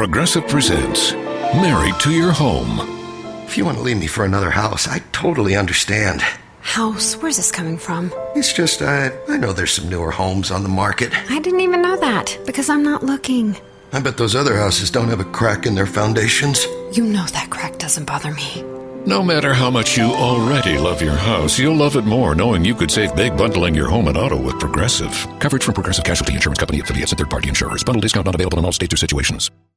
Progressive presents Married to Your Home. If you want to leave me for another house, I totally understand. House? Where's this coming from? It's just, I know there's some newer homes on the market. I didn't even know that, because I'm not looking. I bet those other houses don't have a crack in their foundations. You know that crack doesn't bother me. No matter how much you already love your house, you'll love it more knowing you could save big bundling your home and auto with Progressive. Coverage from Progressive Casualty Insurance Company, affiliates, and third-party insurers. Bundle discount not available in all states or situations.